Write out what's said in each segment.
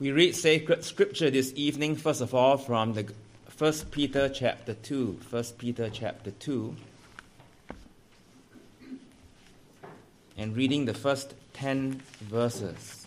We read sacred scripture this evening, first of all, from the 1 Peter chapter 2. 1 Peter chapter 2. And reading the first 10 verses.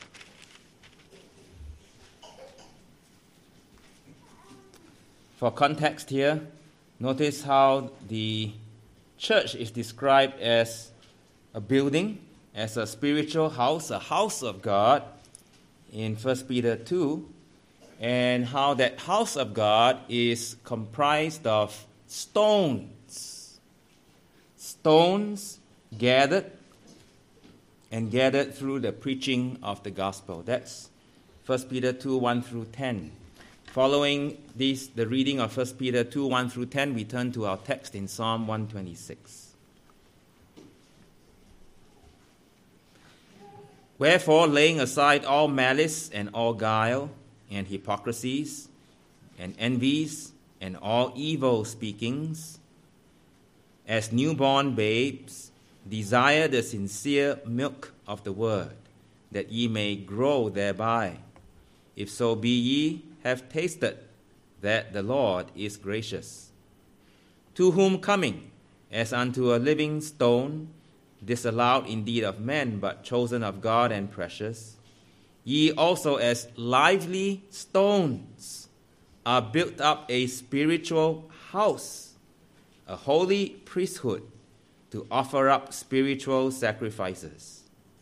For context here, notice how the church is described as a building, as a spiritual house, a house of God in 1 Peter 2, and how that house of God is comprised of stones. Stones gathered through the preaching of the gospel. That's 1 Peter 2, 1 through 10. Following the reading of 1 Peter 2, 1 through 10, we turn to our text in Psalm 126. Wherefore, laying aside all malice and all guile and hypocrisies and envies and all evil speakings, as newborn babes, desire the sincere milk of the word, that ye may grow thereby. If so be ye have tasted that the Lord is gracious. To whom coming, as unto a living stone, disallowed indeed of men, but chosen of God and precious, ye also as lively stones are built up a spiritual house, a holy priesthood, to offer up spiritual sacrifices,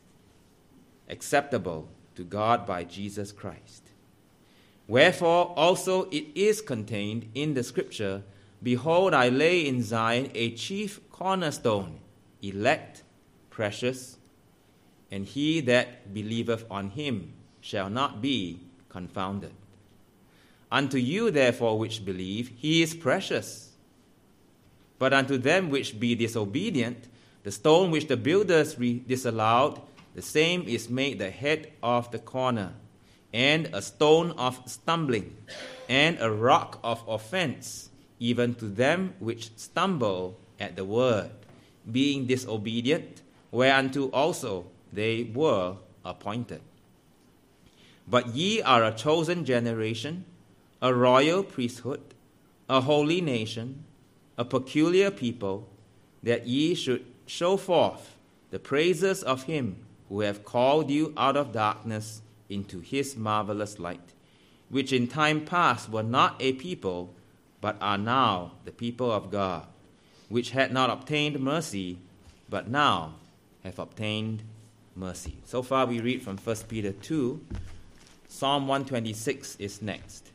acceptable to God by Jesus Christ. Wherefore also it is contained in the scripture, Behold, I lay in Zion a chief cornerstone, elect, precious, and he that believeth on him shall not be confounded. Unto you therefore which believe, he is precious. But unto them which be disobedient, the stone which the builders disallowed, the same is made the head of the corner, and a stone of stumbling, and a rock of offense, even to them which stumble at the word, being disobedient, whereunto also they were appointed. But ye are a chosen generation, a royal priesthood, a holy nation, a peculiar people, that ye should show forth the praises of him who have called you out of darkness into his marvelous light, which in time past were not a people, but are now the people of God, which had not obtained mercy, but now have obtained mercy. So far we read from 1 Peter 2. Psalm 126 is next.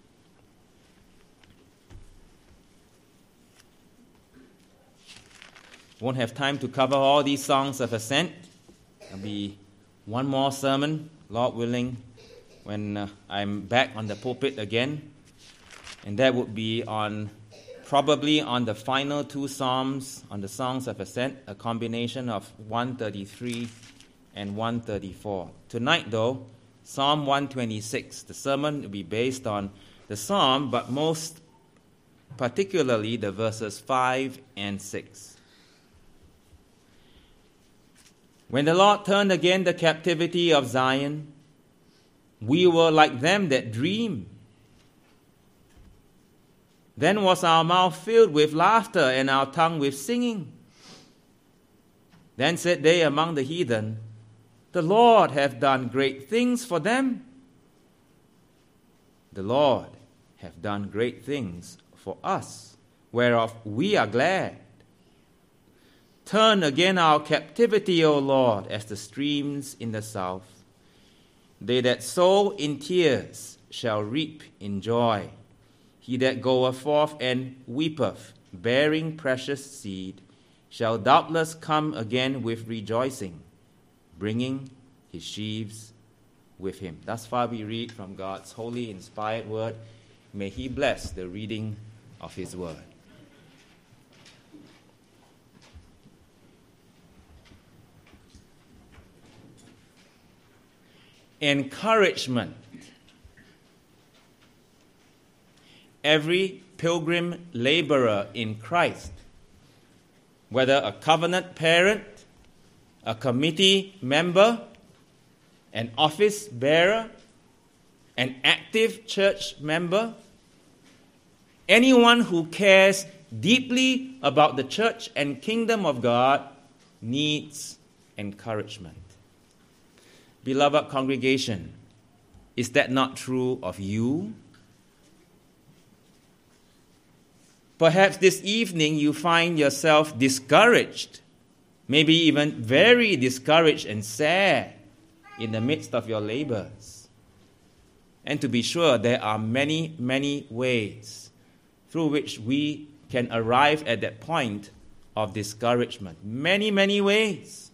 Won't have time to cover all these songs of ascent. There'll be one more sermon, Lord willing, when I'm back on the pulpit again. And that would be probably on the final two psalms, on the songs of ascent, a combination of 133 and 134. Tonight, though, Psalm 126. The sermon will be based on the psalm, but most particularly the verses 5 and 6. When the Lord turned again the captivity of Zion, we were like them that dream. Then was our mouth filled with laughter and our tongue with singing. Then said they among the heathen, The Lord hath done great things for them. The Lord hath done great things for us, whereof we are glad. Turn again our captivity, O Lord, as the streams in the south. They that sow in tears shall reap in joy. He that goeth forth and weepeth, bearing precious seed, shall doubtless come again with rejoicing, bringing his sheaves with him. Thus far we read from God's holy, inspired word. May he bless the reading of his word. Encouragement. Every pilgrim laborer in Christ, whether a covenant parent, a committee member, an office bearer, an active church member, anyone who cares deeply about the church and kingdom of God needs encouragement. Beloved congregation, is that not true of you? Perhaps this evening you find yourself discouraged, maybe even very discouraged and sad in the midst of your labors. And to be sure, there are many, many ways through which we can arrive at that point of discouragement. Many, many ways.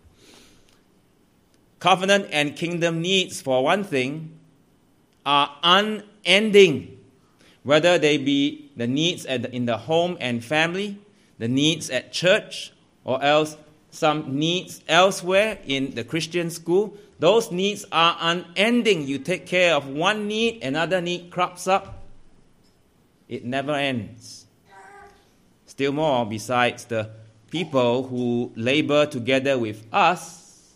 Covenant and kingdom needs, for one thing, are unending. Whether they be the needs in the home and family, the needs at church, or else some needs elsewhere in the Christian school, those needs are unending. You take care of one need, another need crops up. It never ends. Still more, besides the people who labor together with us,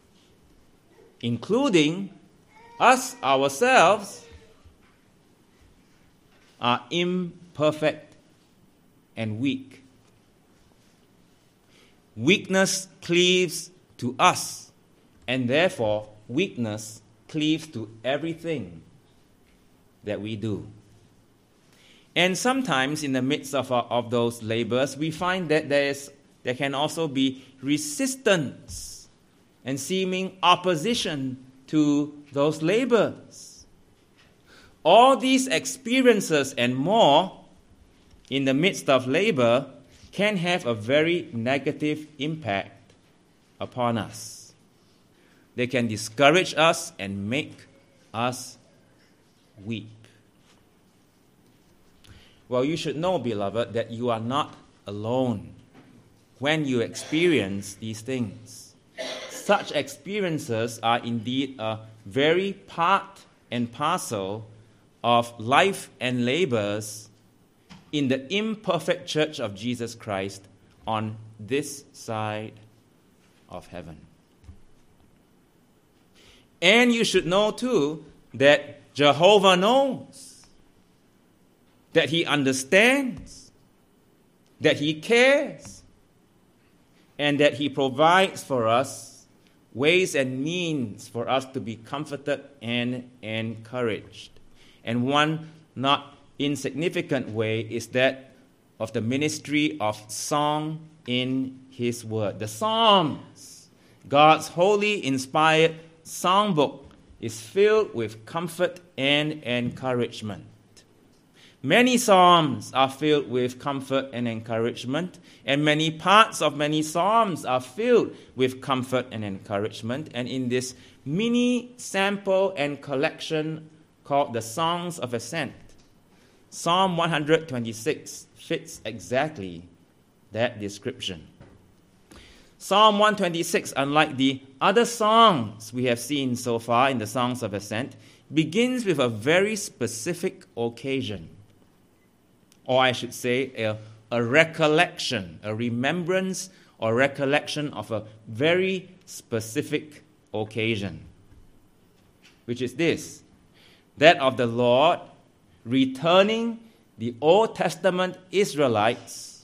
including us ourselves, are imperfect and weak. Weakness cleaves to us, and therefore weakness cleaves to everything that we do. And sometimes in the midst of those labors, we find that there can also be resistance and seeming opposition to those labors. All these experiences and more in the midst of labor can have a very negative impact upon us. They can discourage us and make us weep. Well, you should know, beloved, that you are not alone when you experience these things. Such experiences are indeed a very part and parcel of life and labors in the imperfect church of Jesus Christ on this side of heaven. And you should know too that Jehovah knows, that He understands, that He cares, and that He provides for us ways and means for us to be comforted and encouraged. And one not insignificant way is that of the ministry of song in His Word. The Psalms, God's holy inspired songbook, is filled with comfort and encouragement. Many psalms are filled with comfort and encouragement, and many parts of many psalms are filled with comfort and encouragement. And in this mini sample and collection called the Songs of Ascent, Psalm 126 fits exactly that description. Psalm 126, unlike the other songs we have seen so far in the Songs of Ascent, begins with a very specific occasion. Or I should say a recollection, a remembrance or recollection of a very specific occasion, which is this, that of the Lord returning the Old Testament Israelites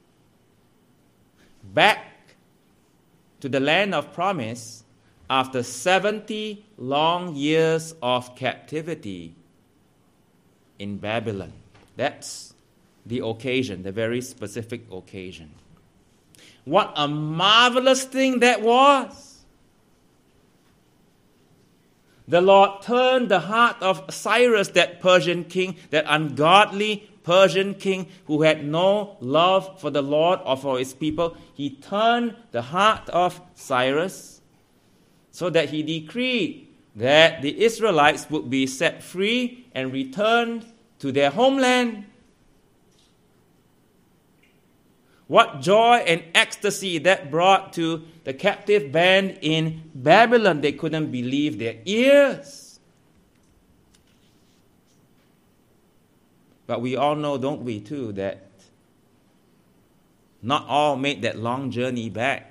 back to the land of promise after 70 long years of captivity in Babylon. That's the occasion, the very specific occasion. What a marvelous thing that was! The Lord turned the heart of Cyrus, that Persian king, that ungodly Persian king who had no love for the Lord or for his people. He turned the heart of Cyrus so that he decreed that the Israelites would be set free and returned to their homeland. What joy and ecstasy that brought to the captive band in Babylon. They couldn't believe their ears. But we all know, don't we, too, that not all made that long journey back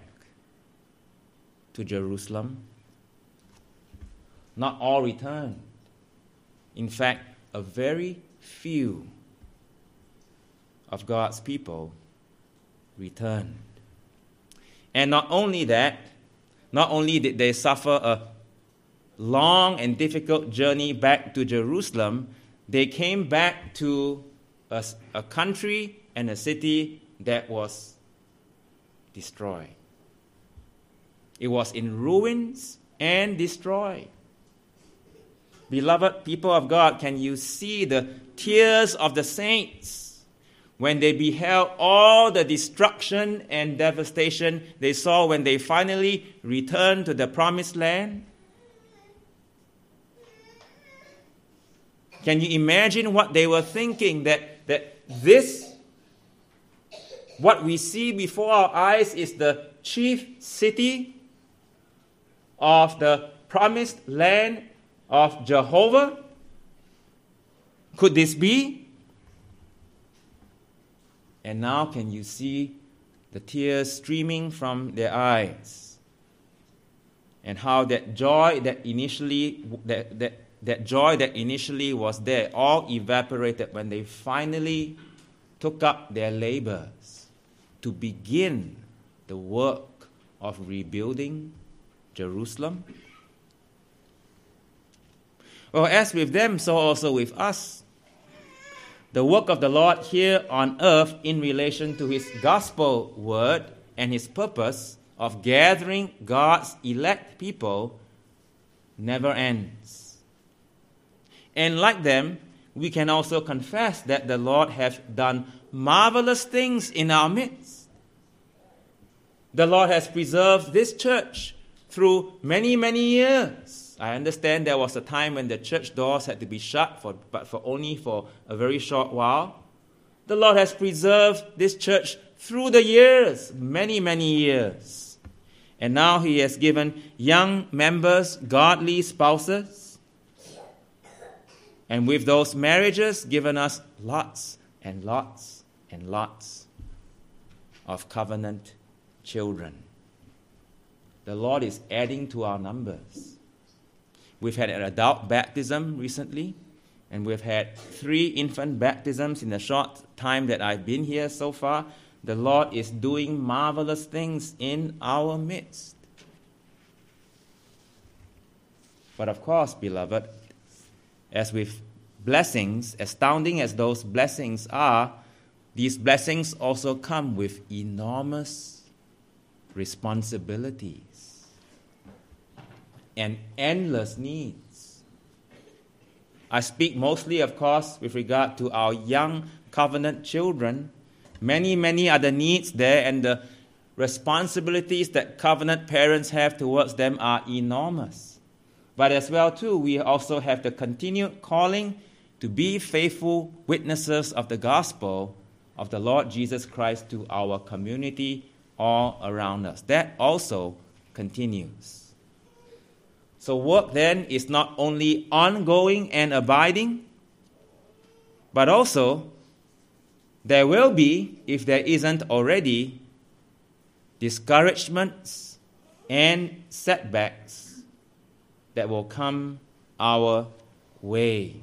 to Jerusalem. Not all returned. In fact, a very few of God's people returned. And not only that, not only did they suffer a long and difficult journey back to Jerusalem, they came back to a country and a city that was destroyed. It was in ruins and destroyed. Beloved people of God, can you see the tears of the saints when they beheld all the destruction and devastation they saw when they finally returned to the promised land? Can you imagine what they were thinking, that this, what we see before our eyes, is the chief city of the promised land of Jehovah? Could this be? And now can you see the tears streaming from their eyes? And how that joy that initially was there all evaporated when they finally took up their labors to begin the work of rebuilding Jerusalem? Well, as with them, so also with us. The work of the Lord here on earth in relation to his gospel word and his purpose of gathering God's elect people never ends. And like them, we can also confess that the Lord has done marvelous things in our midst. The Lord has preserved this church through many, many years. I understand there was a time when the church doors had to be shut, but only for a very short while. The Lord has preserved this church through the years, many, many years. And now he has given young members godly spouses. And with those marriages, given us lots and lots and lots of covenant children. The Lord is adding to our numbers. We've had an adult baptism recently, and we've had 3 infant baptisms in the short time that I've been here so far. The Lord is doing marvelous things in our midst. But of course, beloved, as with blessings, astounding as those blessings are, these blessings also come with enormous responsibilities and endless needs. I speak mostly, of course, with regard to our young covenant children. Many, many other needs there, and the responsibilities that covenant parents have towards them are enormous. But as well, too, we also have the continued calling to be faithful witnesses of the gospel of the Lord Jesus Christ to our community all around us. That also continues. So work then is not only ongoing and abiding, but also there will be, if there isn't already, discouragements and setbacks that will come our way.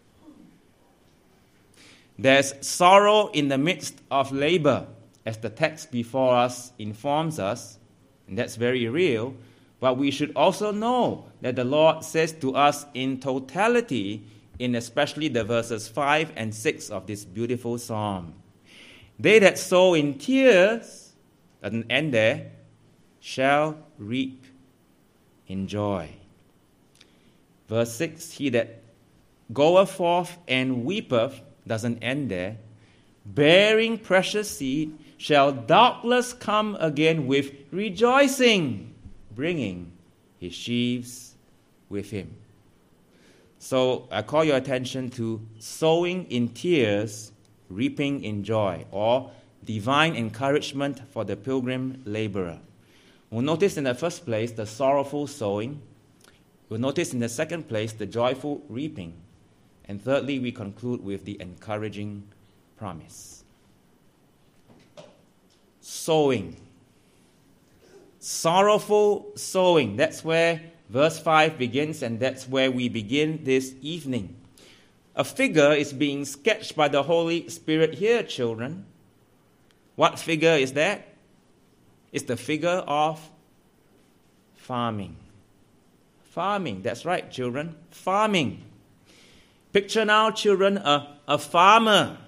There's sorrow in the midst of labor, as the text before us informs us, and that's very real. But we should also know that the Lord says to us in totality, in especially the verses 5 and 6 of this beautiful psalm, they that sow in tears, doesn't end there, shall reap in joy. Verse 6, he that goeth forth and weepeth, doesn't end there, bearing precious seed, shall doubtless come again with rejoicing, bringing his sheaves with him. So I call your attention to sowing in tears, reaping in joy, or divine encouragement for the pilgrim laborer. We'll notice in the first place the sorrowful sowing. We'll notice in the second place the joyful reaping. And thirdly, we conclude with the encouraging promise. Sowing. Sorrowful sowing. That's where verse 5 begins, and that's where we begin this evening. a figure is being sketched by the Holy Spirit here, children. What figure is that? It's the figure of farming. Farming, that's right, children. Farming. Picture now, children, a farmer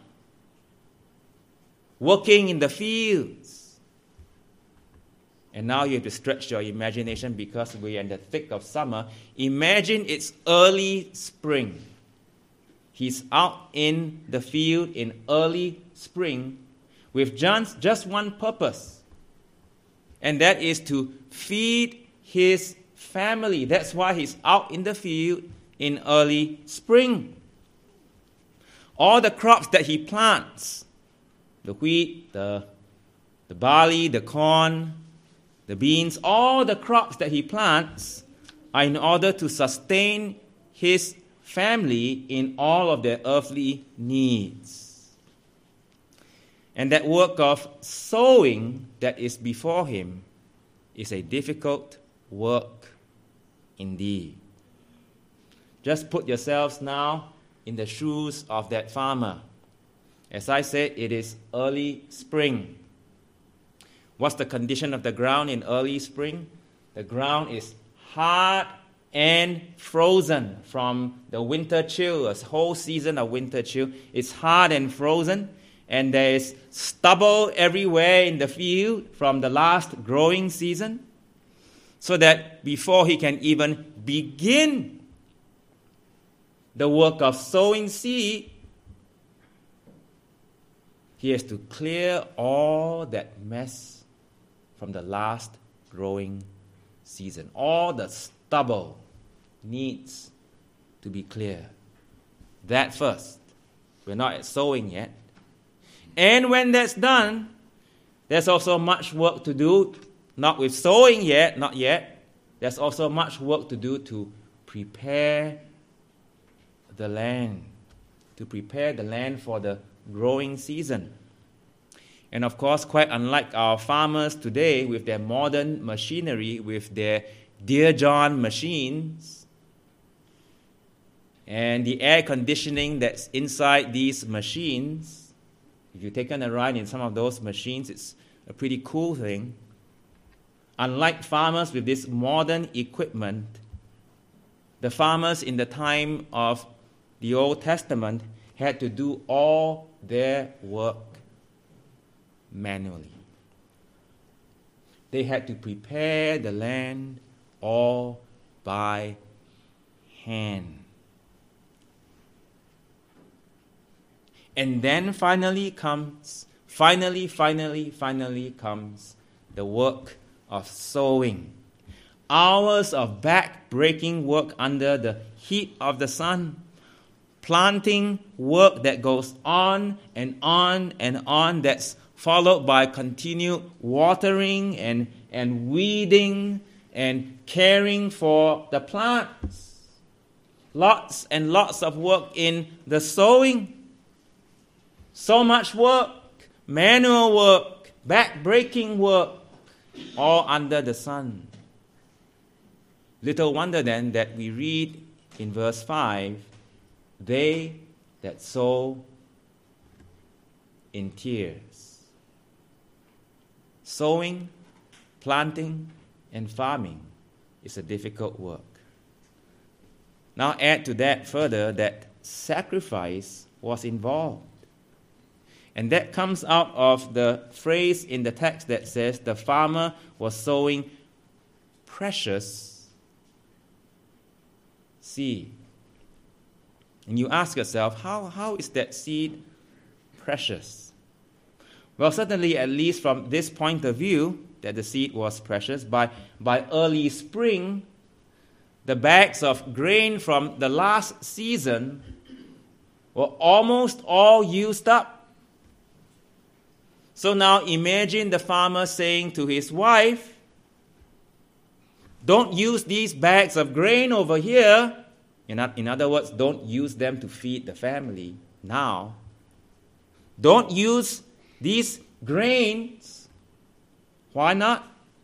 working in the fields. And now you have to stretch your imagination because we are in the thick of summer. Imagine it's early spring. He's out in the field in early spring with just one purpose, and that is to feed his family. That's why he's out in the field in early spring. All the crops that he plants, the wheat, the barley, the corn, the beans, all the crops that he plants are in order to sustain his family in all of their earthly needs. And that work of sowing that is before him is a difficult work indeed. Just put yourselves now in the shoes of that farmer. As I said, it is early spring. What's the condition of the ground in early spring? The ground is hard and frozen from the winter chill, a whole season of winter chill. It's hard and frozen, and there is stubble everywhere in the field from the last growing season, so that before he can even begin the work of sowing seed, he has to clear all that mess from the last growing season. All the stubble needs to be cleared. That first. We're not at sowing yet. And when that's done, there's also much work to do, not with sowing yet, not yet. There's also much work to do to prepare the land, for the growing season. And of course, quite unlike our farmers today with their modern machinery, with their Dear John machines, and the air conditioning that's inside these machines, if you've taken a ride in some of those machines, it's a pretty cool thing. Unlike farmers with this modern equipment, the farmers in the time of the Old Testament had to do all their work manually. They had to prepare the land all by hand. And then finally comes the work of sowing. Hours of back-breaking work under the heat of the sun. Planting work that goes on and on and on, that's followed by continued watering and weeding and caring for the plants. Lots and lots of work in the sowing. So much work, manual work, back-breaking work, all under the sun. Little wonder then that we read in verse 5, they that sow in tears. Sowing, planting, and farming is a difficult work. Now add to that further that sacrifice was involved. And that comes out of the phrase in the text that says the farmer was sowing precious seed. And you ask yourself, how is that seed precious? Well, certainly, at least from this point of view, that the seed was precious. By early spring, the bags of grain from the last season were almost all used up. So now imagine the farmer saying to his wife, don't use these bags of grain over here. In other words, don't use them to feed the family now. Don't use these grains. Why not?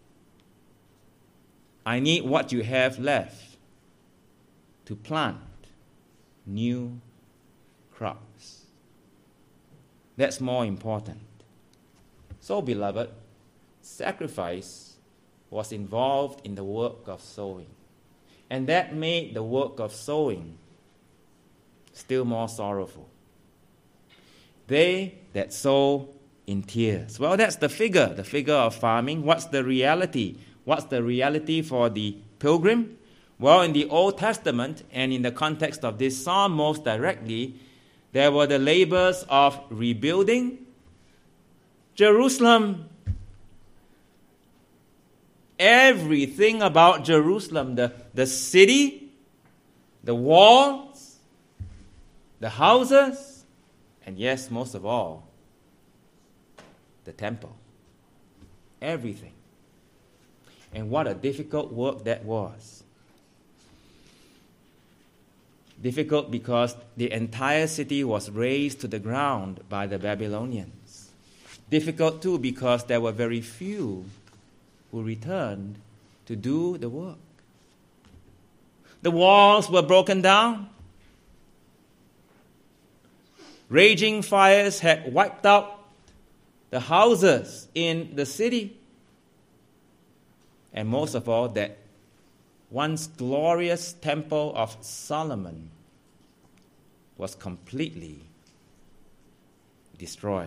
I need what you have left to plant new crops. That's more important. So, beloved, sacrifice was involved in the work of sowing. And that made the work of sowing still more sorrowful. They that sow in tears. Well, that's the figure of farming. What's the reality? What's the reality for the pilgrim? Well, in the Old Testament, and in the context of this psalm most directly, there were the labors of rebuilding Jerusalem. Everything about Jerusalem, the city, the walls, the houses, and yes, most of all, the temple. Everything. And what a difficult work that was. Difficult because the entire city was razed to the ground by the Babylonians. Difficult too because there were very few who returned to do the work. The walls were broken down. Raging fires had wiped out the houses in the city. And most of all, that once glorious temple of Solomon was completely destroyed.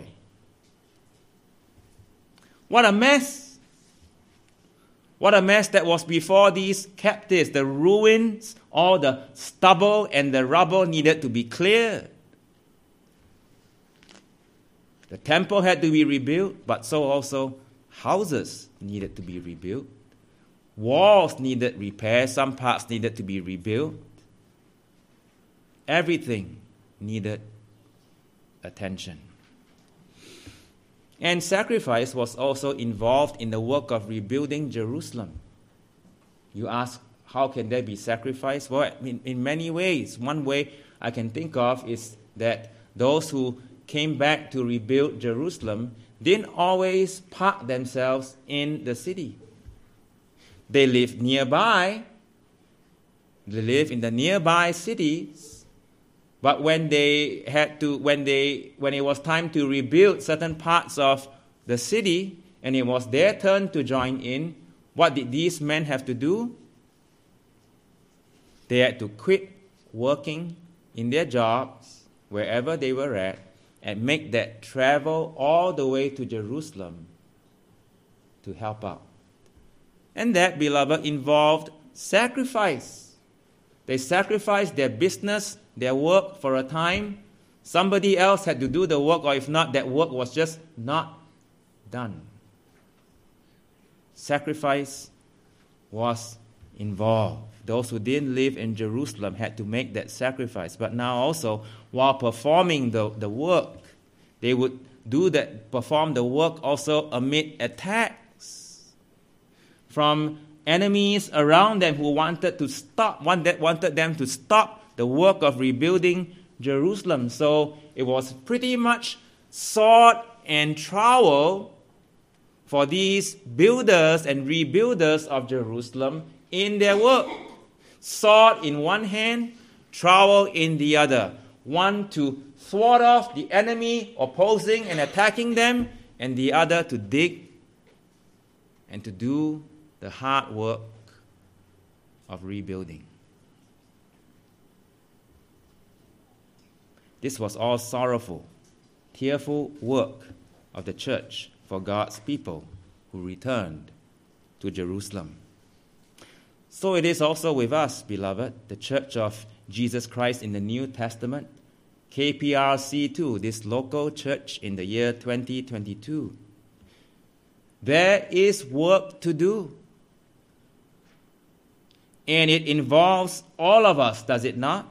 What a mess! What a mess that was before these captives. The ruins, all the stubble and the rubble needed to be cleared. The temple had to be rebuilt, but so also houses needed to be rebuilt. Walls needed repair, some parts needed to be rebuilt. Everything needed attention. And sacrifice was also involved in the work of rebuilding Jerusalem. You ask, how can there be sacrifice? Well, in many ways. One way I can think of is that those who came back to rebuild Jerusalem didn't always park themselves in the city. They lived nearby. They lived in the nearby cities. But when it was time to rebuild certain parts of the city, and it was their turn to join in, what did these men have to do? They had to quit working in their jobs, wherever they were at, and make that travel all the way to Jerusalem to help out. And that, beloved, involved sacrifice. They sacrificed their business, their work for a time. Somebody else had to do the work, or if not, that work was just not done. Sacrifice was involved. Those who didn't live in Jerusalem had to make that sacrifice. But now also, while performing the work, they would perform the work also amid attacks from enemies around them who wanted them to stop the work of rebuilding Jerusalem. So it was pretty much sword and trowel for these builders and rebuilders of Jerusalem in their work. Sword in one hand, trowel in the other. One to thwart off the enemy opposing and attacking them, and the other to dig and to do the hard work of rebuilding. This was all sorrowful, tearful work of the church for God's people who returned to Jerusalem. So it is also with us, beloved, the Church of Jesus Christ in the New Testament, KPRC2, this local church in the year 2022. There is work to do. And it involves all of us, does it not?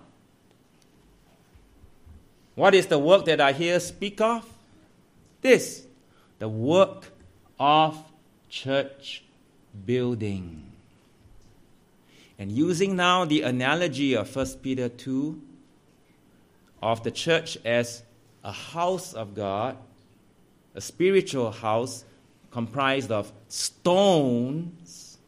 What is the work that I here speak of? This, the work of church building. And using now the analogy of 1 Peter 2, of the church as a house of God, a spiritual house comprised of stones,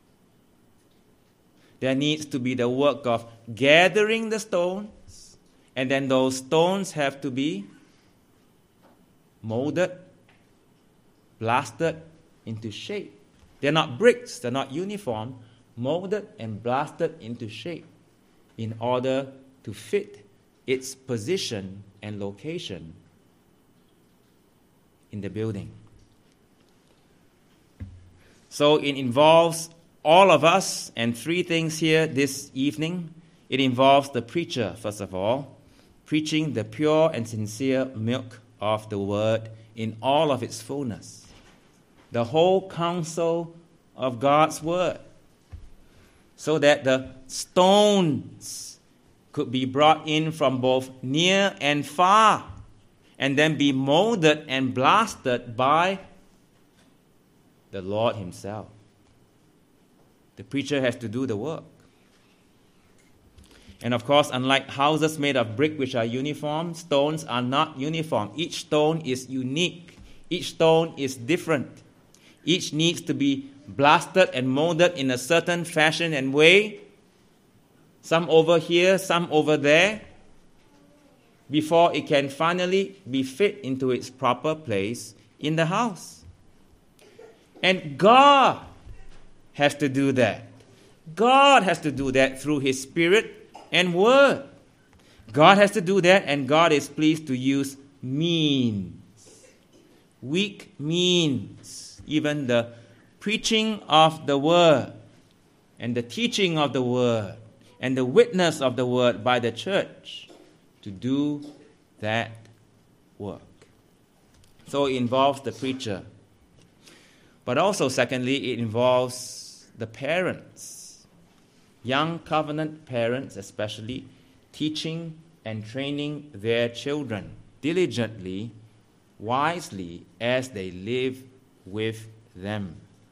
there needs to be the work of gathering the stones And then those stones have to be molded, blasted into shape. They're not bricks, they're not uniform, molded and blasted into shape in order to fit its position and location in the building. So it involves all of us, and three things here this evening. It involves the preacher, first of all, preaching the pure and sincere milk of the word in all of its fullness. The whole counsel of God's word, so that the stones could be brought in from both near and far, and then be molded and blasted by the Lord himself. The preacher has to do the work. And of course, unlike houses made of brick which are uniform, stones are not uniform. Each stone is unique. Each stone is different. Each needs to be blasted and molded in a certain fashion and way. Some over here, some over there, before it can finally be fit into its proper place in the house. And God has to do that. God has to do that through His Spirit and Word. God has to do that, and God is pleased to use means. Weak means. Even the preaching of the Word and the teaching of the Word and the witness of the Word by the church to do that work. So it involves the preacher. But also, secondly, it involves the parents. Young covenant parents especially, teaching and training their children diligently, wisely, as they live with them.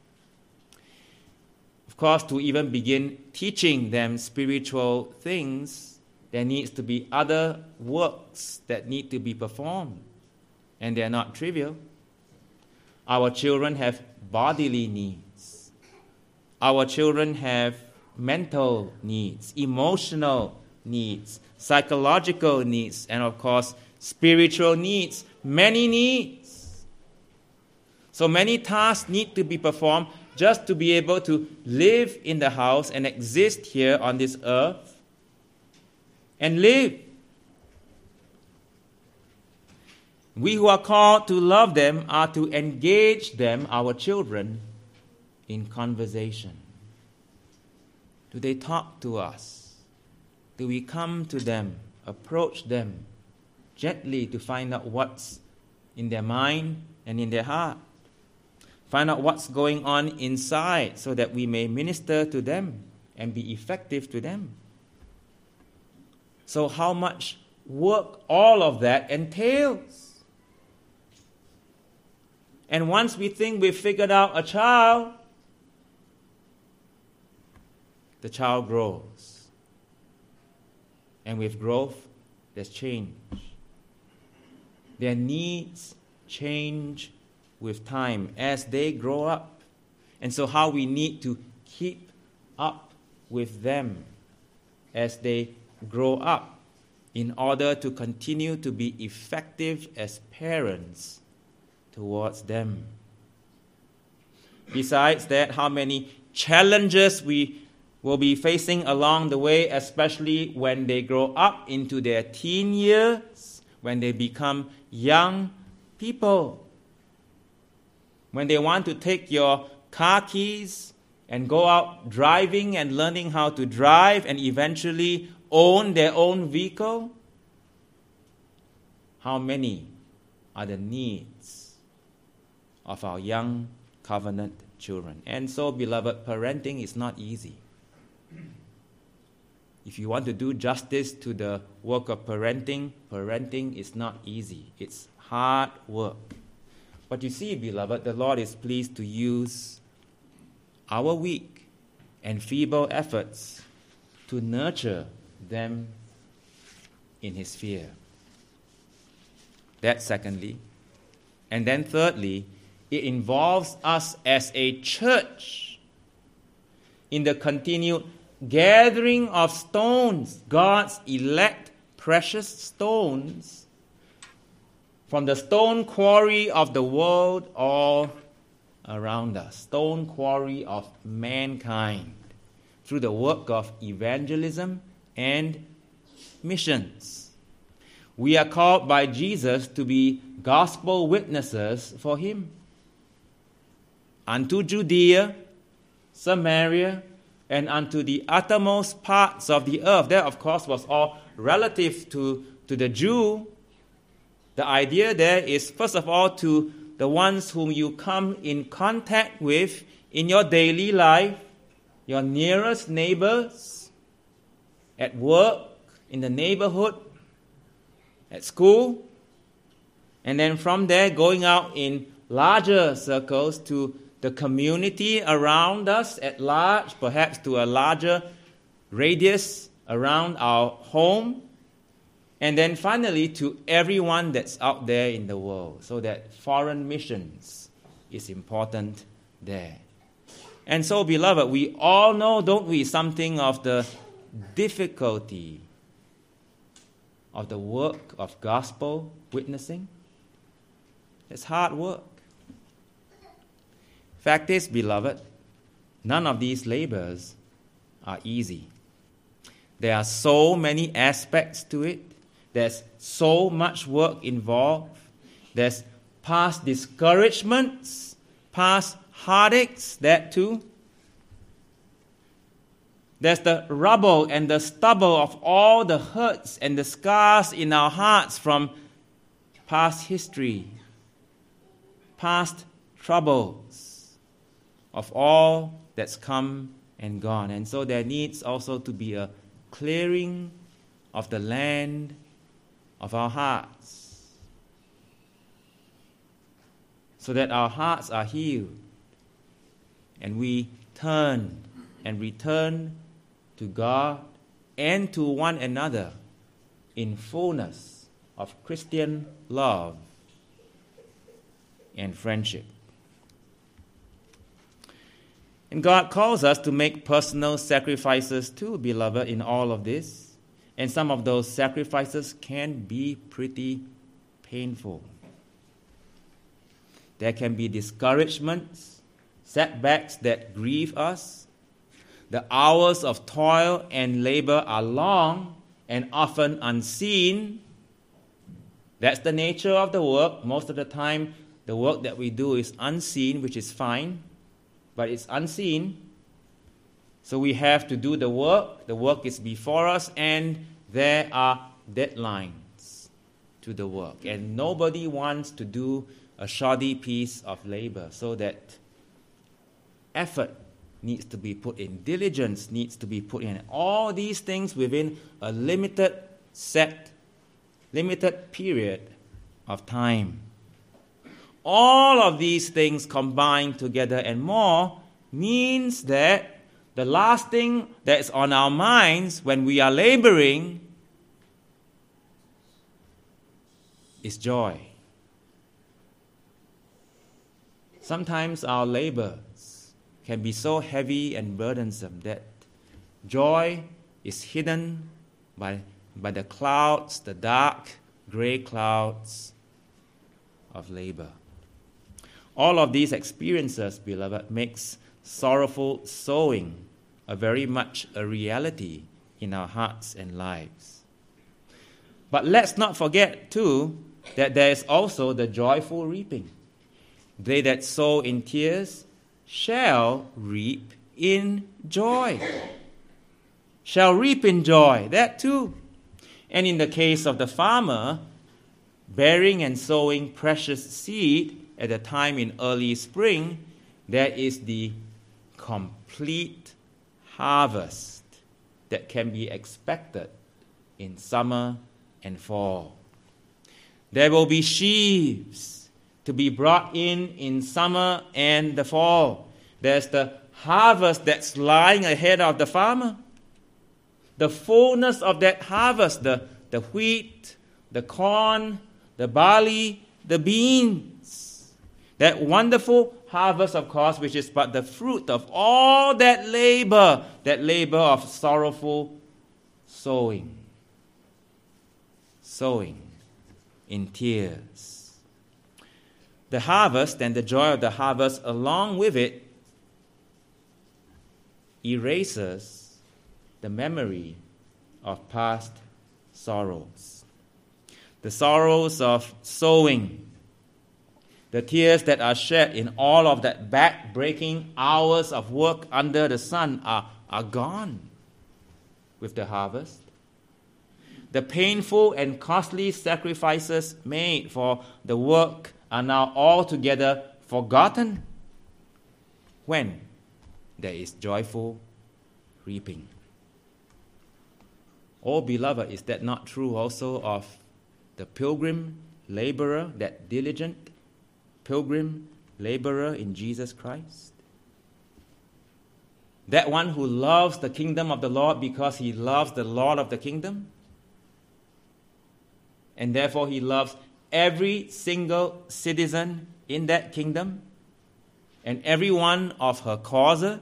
Of course, to even begin teaching them spiritual things, there needs to be other works that need to be performed, and they are not trivial. Our children have bodily needs. Our children have mental needs, emotional needs, psychological needs, and of course, spiritual needs, many needs. So many tasks need to be performed just to be able to live in the house and exist here on this earth and live. We who are called to love them are to engage them, our children, in conversation. Do they talk to us? Do we come to them, approach them gently to find out what's in their mind and in their heart? Find out what's going on inside so that we may minister to them and be effective to them. So how much work all of that entails? And once we think we've figured out a child, the child grows. And with growth, there's change. Their needs change with time as they grow up. And so how we need to keep up with them as they grow up in order to continue to be effective as parents towards them. Besides that, how many challenges we will be facing along the way, especially when they grow up into their teen years, when they become young people. When they want to take your car keys and go out driving and learning how to drive and eventually own their own vehicle, how many are the needs of our young covenant children? And so, beloved, parenting is not easy. If you want to do justice to the work of parenting, parenting is not easy. It's hard work. But you see, beloved, the Lord is pleased to use our weak and feeble efforts to nurture them in His fear. That's secondly. And then thirdly, it involves us as a church in the continued gathering of stones, God's elect precious stones from the stone quarry of the world all around us, stone quarry of mankind, through the work of evangelism and missions. We are called by Jesus to be gospel witnesses for him. Unto Judea, Samaria, and unto the uttermost parts of the earth. That, of course, was all relative to the Jew. The idea there is, first of all, to the ones whom you come in contact with in your daily life, your nearest neighbors, at work, in the neighborhood, at school, and then from there going out in larger circles to the community around us at large, perhaps to a larger radius around our home, and then finally to everyone that's out there in the world, so that foreign missions is important there. And so, beloved, we all know, don't we, something of the difficulty of the work of gospel witnessing? It's hard work. Fact is, beloved, none of these labors are easy. There are so many aspects to it. There's so much work involved. There's past discouragements, past heartaches, that too. There's the rubble and the stubble of all the hurts and the scars in our hearts from past history, past troubles, of all that's come and gone. And so there needs also to be a clearing of the land of our hearts, so that our hearts are healed and we turn and return to God and to one another in fullness of Christian love and friendship. And God calls us to make personal sacrifices too, beloved, in all of this. And some of those sacrifices can be pretty painful. There can be discouragements, setbacks that grieve us. The hours of toil and labor are long and often unseen. That's the nature of the work. Most of the time, the work that we do is unseen, which is fine, but it's unseen. So we have to do the work. The work is before us, and there are deadlines to the work. And nobody wants to do a shoddy piece of labor, so that effort needs to be put in, diligence needs to be put in. All these things within a limited period of time. All of these things combined together and more means that the last thing that's on our minds when we are laboring is joy. Sometimes our labors can be so heavy and burdensome that joy is hidden by the clouds, the dark, gray clouds of labor. All of these experiences, beloved, makes sorrowful sowing very much a reality in our hearts and lives. But let's not forget, too, that there is also the joyful reaping. They that sow in tears shall reap in joy. Shall reap in joy, that too. And in the case of the farmer, bearing and sowing precious seed at a time in early spring, there is the complete harvest that can be expected in summer and fall. There will be sheaves to be brought in summer and the fall. There's the harvest that's lying ahead of the farmer. The fullness of that harvest, the wheat, the corn, the barley, the beans. That wonderful harvest, of course, which is but the fruit of all that labor of sorrowful sowing. sowing in tears. The harvest and the joy of the harvest, along with it, erases the memory of past sorrows. The sorrows of sowing, the tears that are shed in all of that back-breaking hours of work under the sun are gone with the harvest. The painful and costly sacrifices made for the work are now altogether forgotten when there is joyful reaping. Oh, beloved, is that not true also of the pilgrim laborer, that diligent pilgrim laborer in Jesus Christ? That one who loves the kingdom of the Lord because he loves the Lord of the kingdom, and therefore he loves every single citizen in that kingdom and every one of her causes.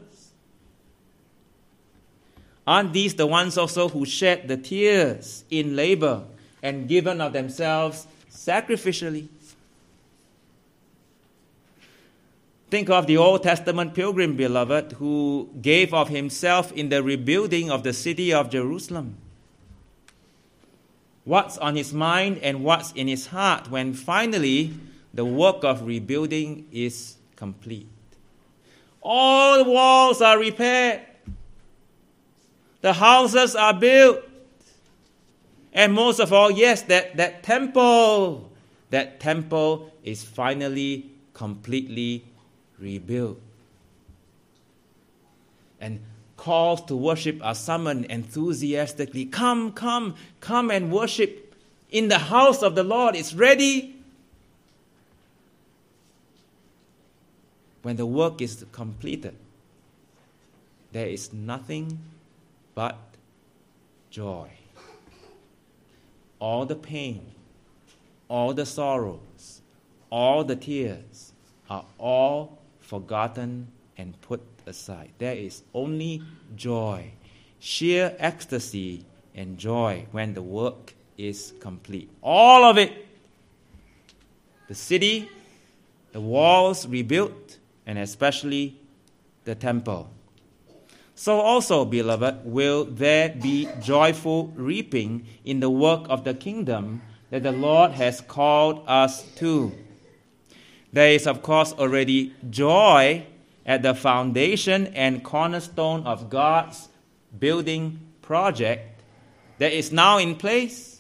Aren't these the ones also who shed the tears in labor and given of themselves sacrificially? Think of the Old Testament pilgrim, beloved, who gave of himself in the rebuilding of the city of Jerusalem. What's on his mind and what's in his heart when finally the work of rebuilding is complete? All the walls are repaired. The houses are built. And most of all, yes, that temple is finally completely rebuilt. And calls to worship are summoned enthusiastically. Come and worship in the house of the Lord. It's ready. When the work is completed, there is nothing but joy. All the pain, all the sorrows, all the tears are all forgotten and put aside. There is only joy, sheer ecstasy and joy when the work is complete. All of it. The city, the walls rebuilt, and especially the temple. So also, beloved, will there be joyful reaping in the work of the kingdom that the Lord has called us to. There is, of course, already joy at the foundation and cornerstone of God's building project that is now in place.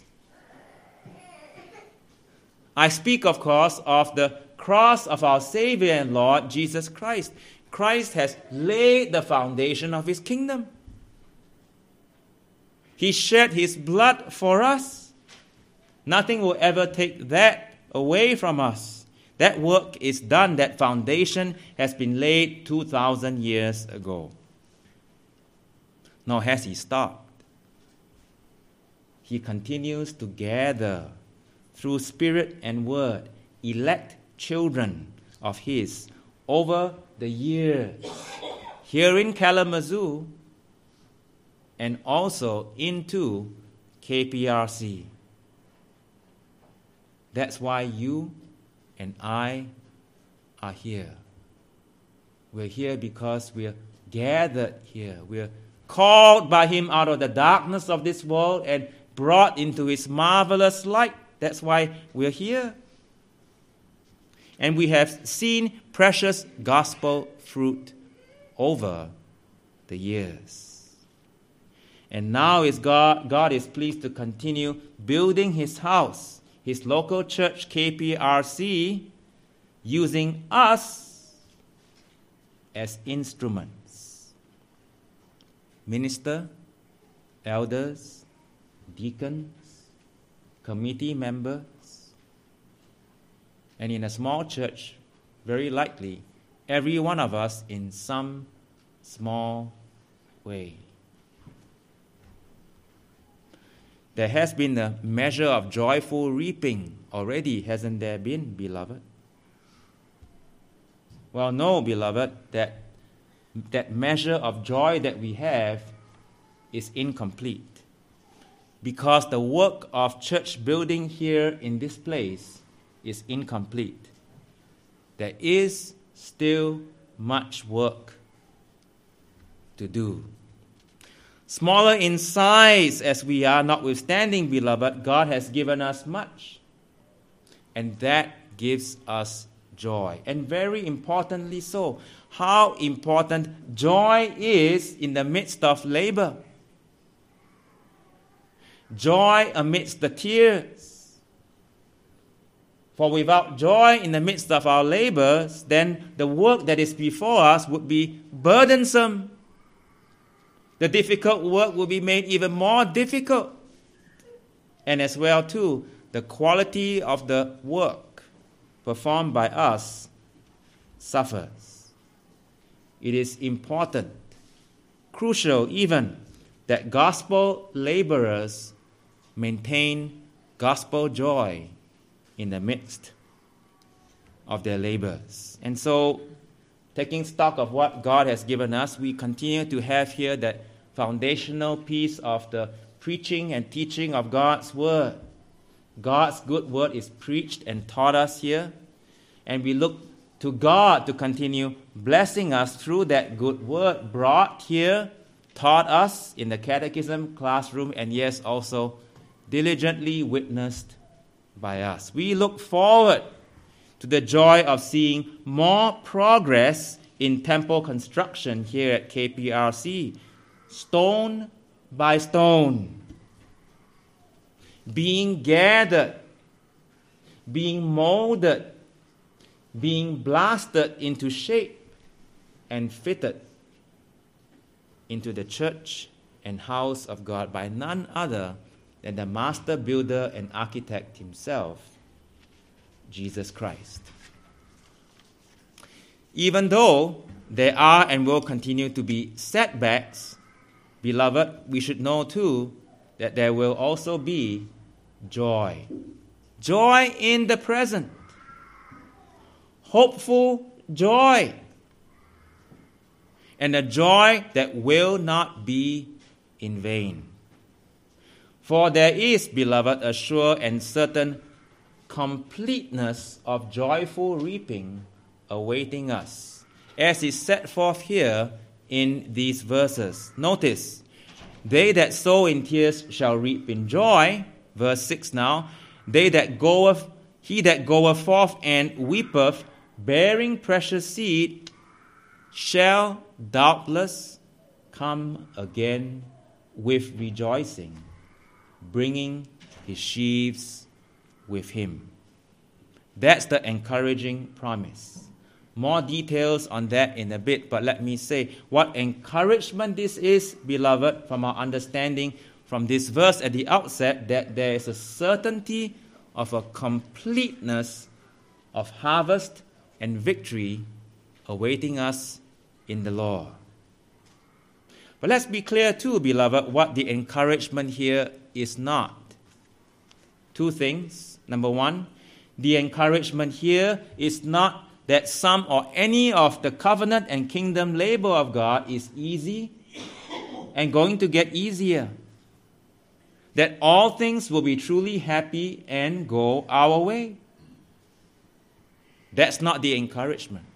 I speak, of course, of the cross of our Savior and Lord Jesus Christ. Christ has laid the foundation of his kingdom. He shed his blood for us. Nothing will ever take that away from us. That work is done. That foundation has been laid 2,000 years ago. Nor has he stopped. He continues to gather through spirit and word elect children of his over the years here in Kalamazoo and also into KPRC. That's why you and I are here. We're here because we're gathered here. We're called by him out of the darkness of this world and brought into his marvelous light. That's why we're here. And we have seen precious gospel fruit over the years. And now is God is pleased to continue building his house, his local church, KPRC, using us as instruments. Minister, elders, deacons, committee members. And in a small church, very likely, every one of us in some small way. There has been a measure of joyful reaping already, hasn't there been, beloved? Well, no, beloved, that measure of joy that we have is incomplete. because the work of church building here in this place is incomplete. There is still much work to do. Smaller in size as we are, notwithstanding, beloved, God has given us much. And that gives us joy. And very importantly so, how important joy is in the midst of labor. Joy amidst the tears. For without joy in the midst of our labors, then the work that is before us would be burdensome. The difficult work will be made even more difficult. And as well, too, the quality of the work performed by us suffers. It is important, crucial even, that gospel laborers maintain gospel joy in the midst of their labors. And so, taking stock of what God has given us, we continue to have here that foundational piece of the preaching and teaching of God's Word. God's good Word is preached and taught us here, and we look to God to continue blessing us through that good Word brought here, taught us in the catechism classroom, and yes, also diligently witnessed by us. We look forward to the joy of seeing more progress in temple construction here at KPRC, stone by stone, being gathered, being molded, being blasted into shape and fitted into the church and house of God by none other than the master builder and architect himself, Jesus Christ. Even though there are and will continue to be setbacks, beloved, we should know too that there will also be joy. Joy in the present. Hopeful joy. And a joy that will not be in vain. For there is, beloved, a sure and certain completeness of joyful reaping awaiting us, as is set forth here in these verses. Notice, they that sow in tears shall reap in joy. Verse 6 now. He that goeth forth and weepeth, bearing precious seed, shall doubtless come again with rejoicing, bringing his sheaves with him. That's the encouraging promise. More details on that in a bit, but let me say what encouragement this is, beloved, from our understanding from this verse at the outset, that there is a certainty of a completeness of harvest and victory awaiting us in the Lord. But let's be clear too, beloved, what the encouragement here is not. Two things. Number one, the encouragement here is not that some or any of the covenant and kingdom labor of God is easy and going to get easier. That all things will be truly happy and go our way. That's not the encouragement.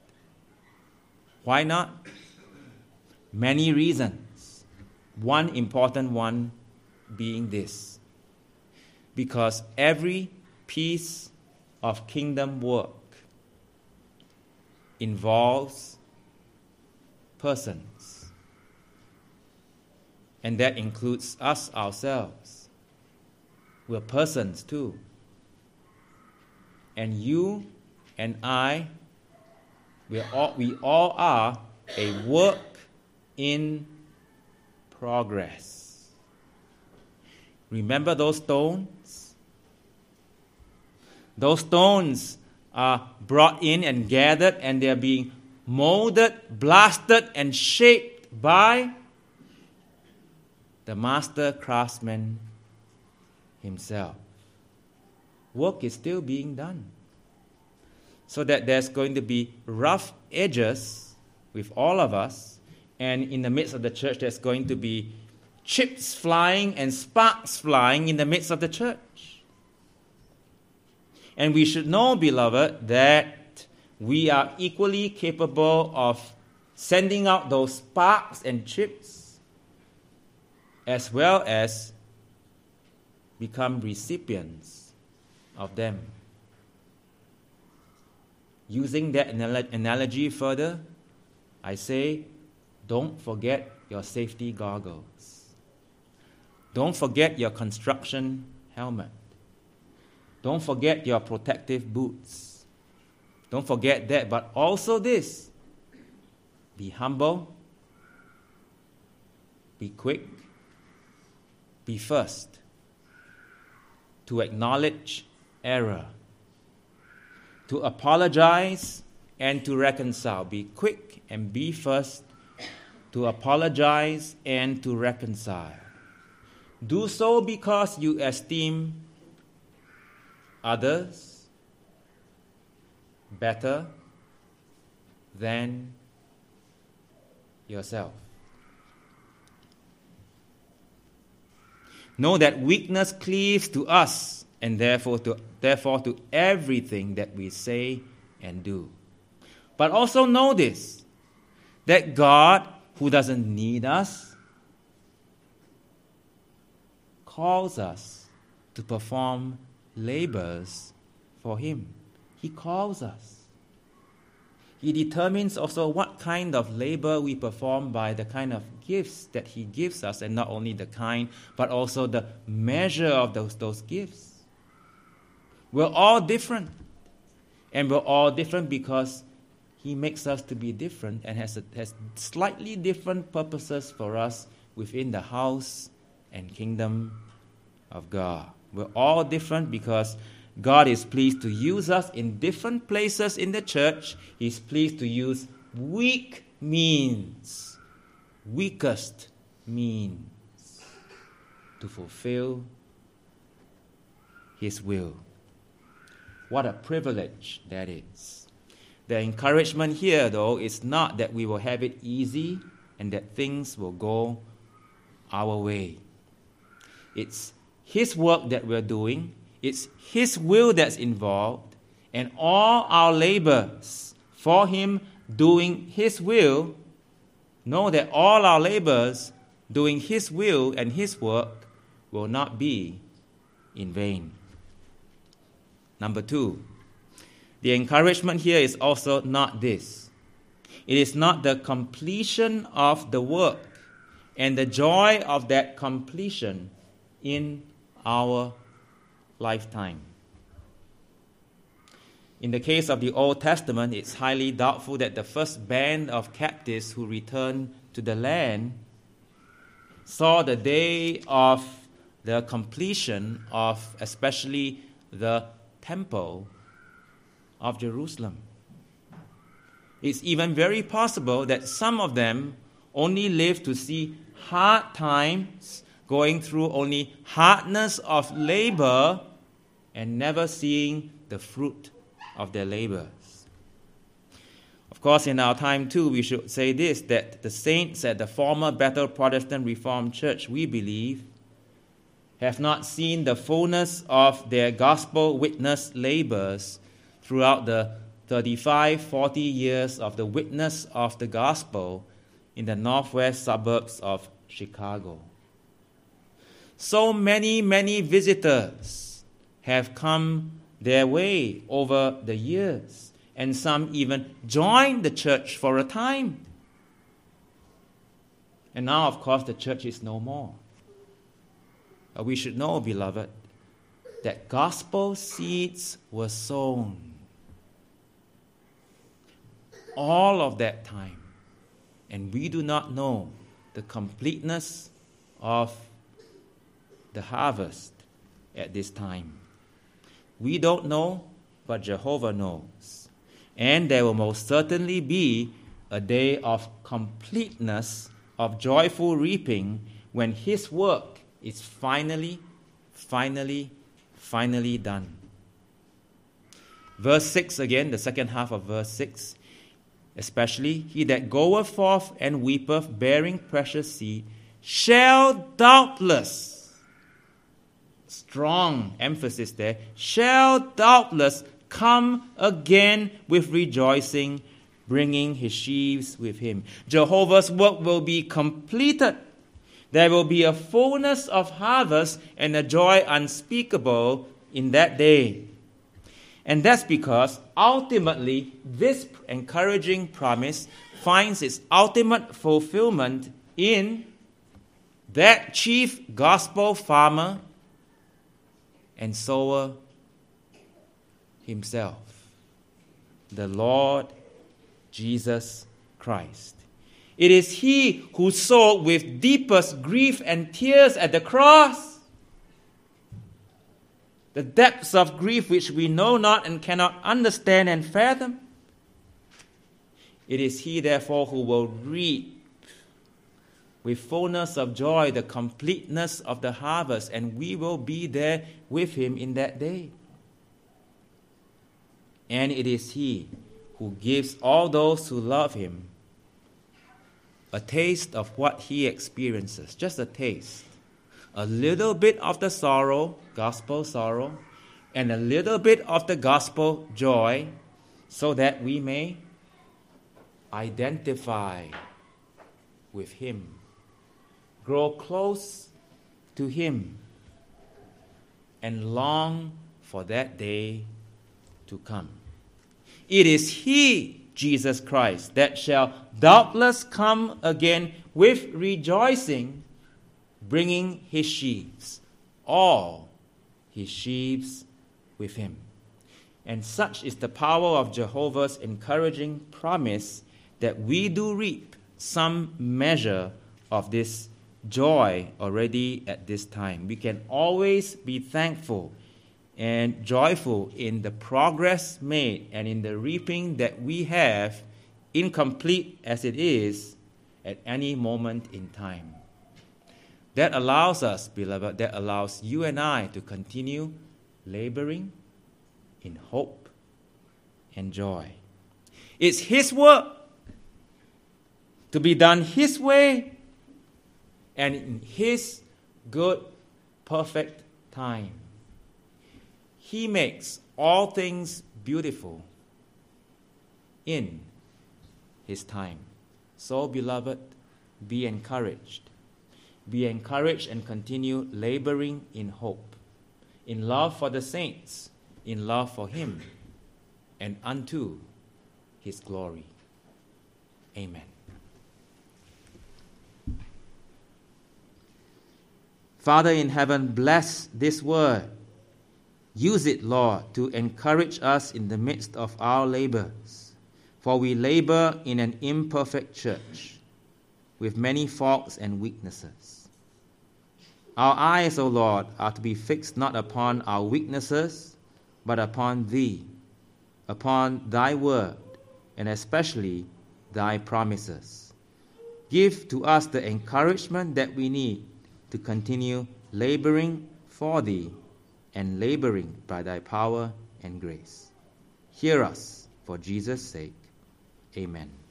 Why not? Many reasons. One important one being this. Because every piece of kingdom work involves persons. And that includes us ourselves. We're persons too. And you and I, we all are a work in progress. Remember those stones? Those stones are brought in and gathered, and they are being molded, blasted, and shaped by the master craftsman himself. Work is still being done. So that there's going to be rough edges with all of us, and in the midst of the church there's going to be chips flying and sparks flying in the midst of the church. And we should know, beloved, that we are equally capable of sending out those sparks and chips as well as become recipients of them. Using that analogy further, I say, don't forget your safety goggles. Don't forget your construction helmet. Don't forget your protective boots. Don't forget that, but also this. Be humble. Be quick. Be first to acknowledge error, to apologize and to reconcile. Be quick and be first to apologize and to reconcile. Do so because you esteem others better than yourself. Know that weakness cleaves to us and therefore to everything that we say and do. But also know this, that God, who doesn't need us, calls us to perform labors for Him. He calls us. He determines also what kind of labor we perform by the kind of gifts that He gives us, and not only the kind, but also the measure of those gifts. We're all different. And we're all different because He makes us to be different and has slightly different purposes for us within the house and kingdom of God. We're all different because God is pleased to use us in different places in the church. He's pleased to use weak means, weakest means, to fulfill His will. What a privilege that is. The encouragement here, though, is not that we will have it easy and that things will go our way. It's His work that we're doing. It's His will that's involved, and all our labors for Him doing His will, know that all our labors doing His will and His work will not be in vain. Number 2, the encouragement here is also not this. It is not the completion of the work and the joy of that completion in our lifetime. In the case of the Old Testament, it's highly doubtful that the first band of captives who returned to the land saw the day of the completion of especially the temple of Jerusalem. It's even very possible that some of them only lived to see hard times, going through only hardness of labor and never seeing the fruit of their labors. Of course, in our time too, we should say this, that the saints at the former Bethel Protestant Reformed Church, we believe, have not seen the fullness of their gospel witness labors throughout the 35, 40 years of the witness of the gospel in the northwest suburbs of Chicago. So many visitors have come their way over the years, and some even joined the church for a time. And now, of course, the church is no more. But we should know, beloved, that gospel seeds were sown all of that time, and we do not know the completeness of the harvest at this time. We don't know, but Jehovah knows. And there will most certainly be a day of completeness, of joyful reaping, when His work is finally done. Verse 6 again, the second half of verse 6. Especially, he that goeth forth and weepeth, bearing precious seed, shall doubtless, strong emphasis there, shall doubtless come again with rejoicing, bringing his sheaves with him. Jehovah's work will be completed. There will be a fullness of harvest and a joy unspeakable in that day. And that's because ultimately this encouraging promise finds its ultimate fulfillment in that chief gospel farmer and sower himself, the Lord Jesus Christ. It is he who sowed with deepest grief and tears at the cross, the depths of grief which we know not and cannot understand and fathom. It is he, therefore, who will reap with fullness of joy the completeness of the harvest, and we will be there with him in that day. And it is he who gives all those who love him a taste of what he experiences, just a taste, a little bit of the sorrow, gospel sorrow, and a little bit of the gospel joy, so that we may identify with him, grow close to him, and long for that day to come. It is he, Jesus Christ, that shall doubtless come again with rejoicing, bringing his sheaves, all his sheaves with him. And such is the power of Jehovah's encouraging promise that we do reap some measure of this joy already at this time. We can always be thankful and joyful in the progress made and in the reaping that we have, incomplete as it is, at any moment in time. That allows us, beloved, that allows you and I to continue laboring in hope and joy. It's his work to be done his way and in his good, perfect time. He makes all things beautiful in his time. So, beloved, be encouraged. Be encouraged and continue laboring in hope, in love for the saints, in love for him, and unto his glory. Amen. Father in heaven, bless this word. Use it, Lord, to encourage us in the midst of our labors. For we labor in an imperfect church with many faults and weaknesses. Our eyes, O Lord, are to be fixed not upon our weaknesses, but upon Thee, upon Thy word, and especially Thy promises. Give to us the encouragement that we need to continue laboring for Thee and laboring by Thy power and grace. Hear us for Jesus' sake. Amen.